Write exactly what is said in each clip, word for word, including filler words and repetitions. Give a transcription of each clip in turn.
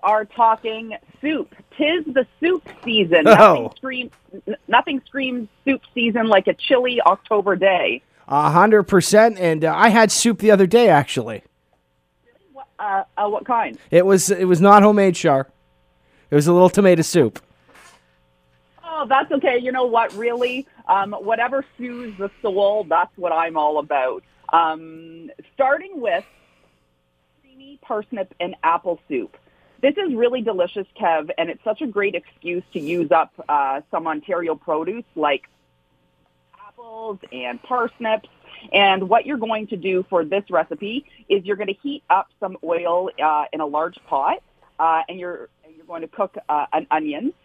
are talking soup. Tis the soup season. Oh. Nothing, scream, n- nothing screams soup season like a chilly October day. A hundred percent. And uh, I had soup the other day, actually. What, uh, uh, what kind? It was it was not homemade, Char. It was a little tomato soup. Oh, that's okay. You know what, really? Um, whatever soothes the soul, that's what I'm all about. Um, starting with creamy parsnip and apple soup. This is really delicious, Kev, and it's such a great excuse to use up uh, some Ontario produce like apples and parsnips. And what you're going to do for this recipe is you're going to heat up some oil uh, in a large pot, uh, and you're you're going to cook uh, an onion.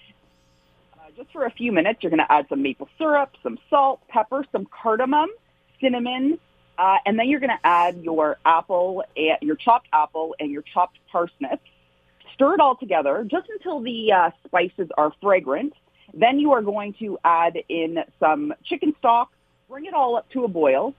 Uh, just for a few minutes, you're going to add some maple syrup, some salt, pepper, some cardamom, cinnamon, uh, and then you're going to add your apple, and your chopped apple, and your chopped parsnips. Stir it all together just until the uh, spices are fragrant. Then you are going to add in some chicken stock, bring it all up to a boil.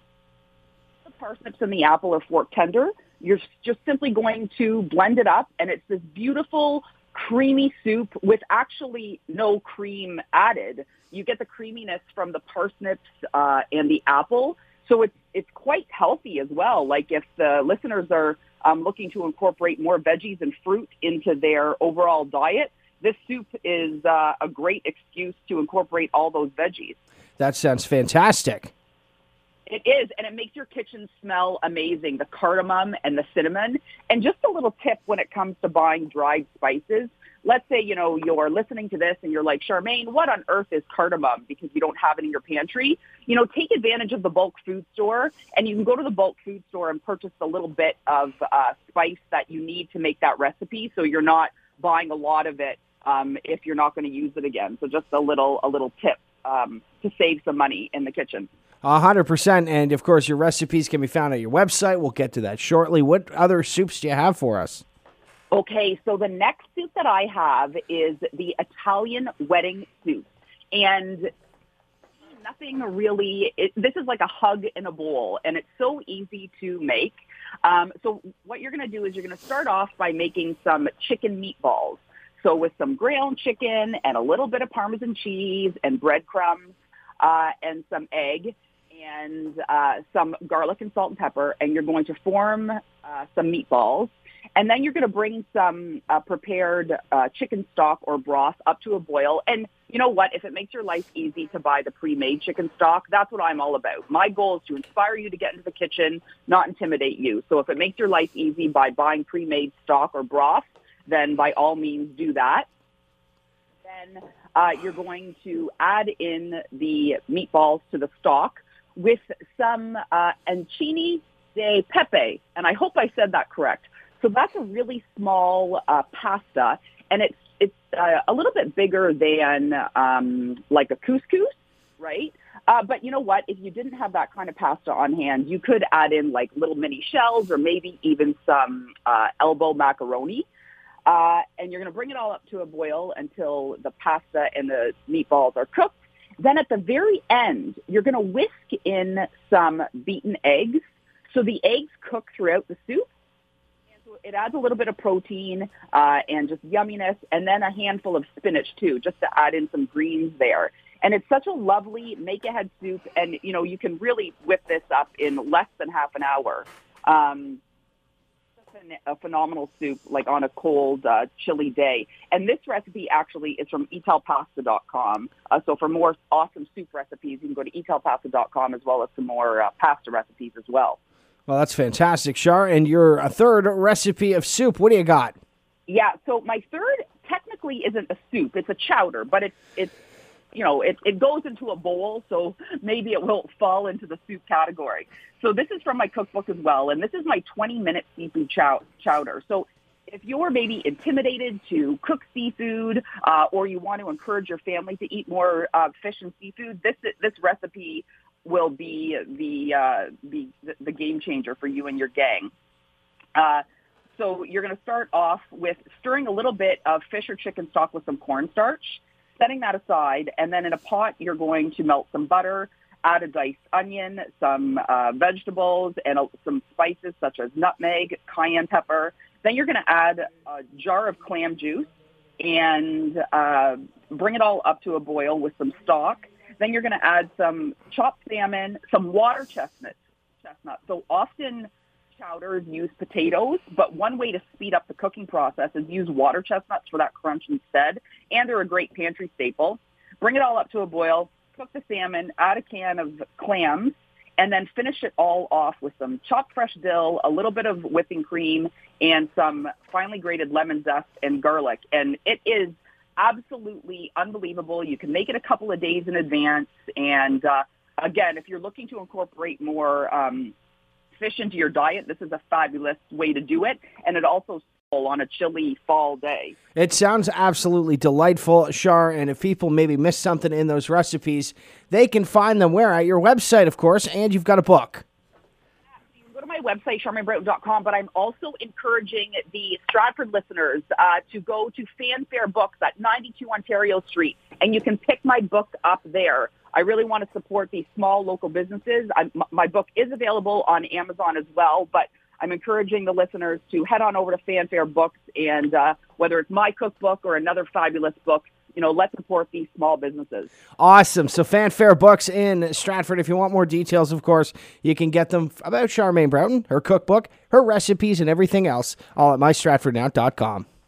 The parsnips and the apple are fork tender. You're just simply going to blend it up, and it's this beautiful, creamy soup with actually no cream added. You get the creaminess from the parsnips uh, and the apple. So it's it's quite healthy as well. Like if the listeners are um, looking to incorporate more veggies and fruit into their overall diet, this soup is uh, a great excuse to incorporate all those veggies. That sounds fantastic. It is, and it makes your kitchen smell amazing, the cardamom and the cinnamon. And just a little tip when it comes to buying dried spices. Let's say, you know, you're listening to this and you're like, Charmaine, what on earth is cardamom because you don't have it in your pantry? You know, take advantage of the bulk food store, and you can go to the bulk food store and purchase a little bit of uh, spice that you need to make that recipe, so you're not buying a lot of it um, if you're not going to use it again. So just a little a little tip um, to save some money in the kitchen. A hundred percent. And of course, your recipes can be found at your website. We'll get to that shortly. What other soups do you have for us? Okay, so the next soup that I have is the Italian wedding soup. And nothing really, it, this is like a hug in a bowl, and it's so easy to make. Um, so what you're going to do is you're going to start off by making some chicken meatballs. So with some ground chicken and a little bit of Parmesan cheese and breadcrumbs uh, and some egg and uh, some garlic and salt and pepper, and you're going to form uh, some meatballs. And then you're going to bring some uh, prepared uh, chicken stock or broth up to a boil. And you know what? If it makes your life easy to buy the pre-made chicken stock, that's what I'm all about. My goal is to inspire you to get into the kitchen, not intimidate you. So if it makes your life easy by buying pre-made stock or broth, then by all means do that. Then uh, you're going to add in the meatballs to the stock with some uh, ancini di pepe. And I hope I said that correct. So that's a really small uh, pasta, and it's it's uh, a little bit bigger than um, like a couscous, right? Uh, but you know what? If you didn't have that kind of pasta on hand, you could add in like little mini shells or maybe even some uh, elbow macaroni. Uh, and you're going to bring it all up to a boil until the pasta and the meatballs are cooked. Then at the very end, you're going to whisk in some beaten eggs. So the eggs cook throughout the soup. It adds a little bit of protein uh, and just yumminess, and then a handful of spinach, too, just to add in some greens there. And it's such a lovely make-ahead soup, and, you know, you can really whip this up in less than half an hour. Um, it's a phenomenal soup, like on a cold, uh, chilly day. And this recipe actually is from etel pasta dot com. Uh, so for more awesome soup recipes, you can go to etel pasta dot com as well as some more uh, pasta recipes as well. Well, that's fantastic, Char. And your a third recipe of soup, what do you got? Yeah, so my third technically isn't a soup. It's a chowder, but it's, it's you know, it, it goes into a bowl, so maybe it will fall into the soup category. So this is from my cookbook as well, and this is my twenty-minute seafood chow- chowder. So if you're maybe intimidated to cook seafood uh, or you want to encourage your family to eat more uh, fish and seafood, this this recipe will be the, uh, the the game changer for you and your gang. Uh, so you're going to start off with stirring a little bit of fish or chicken stock with some cornstarch, setting that aside, and then in a pot you're going to melt some butter, add a diced onion, some uh, vegetables, and uh, some spices such as nutmeg, cayenne pepper, Then you're going to add a jar of clam juice and uh, bring it all up to a boil with some stock. Then you're going to add some chopped salmon, some water chestnuts. Chestnuts. So often chowders use potatoes, but one way to speed up the cooking process is use water chestnuts for that crunch instead, and they're a great pantry staple. Bring it all up to a boil, cook the salmon, add a can of clams, and then finish it all off with some chopped fresh dill, a little bit of whipping cream, and some finely grated lemon zest and garlic. And it is absolutely unbelievable. You can make it a couple of days in advance. And uh, again, if you're looking to incorporate more um, fish into your diet, this is a fabulous way to do it. And it also on a chilly fall day. It sounds absolutely delightful, Shar, and if people maybe miss something in those recipes, they can find them where? At your website, of course, and you've got a book. You can go to my website, charmaine broughton dot com, but I'm also encouraging the Stratford listeners uh, to go to Fanfare Books at ninety-two Ontario Street, and you can pick my book up there. I really want to support these small local businesses. I'm, my book is available on Amazon as well, but I'm encouraging the listeners to head on over to Fanfare Books, and uh, whether it's my cookbook or another fabulous book, you know, let's support these small businesses. Awesome. So Fanfare Books in Stratford. If you want more details, of course, you can get them about Charmaine Broughton, her cookbook, her recipes, and everything else, all at my stratford now dot com.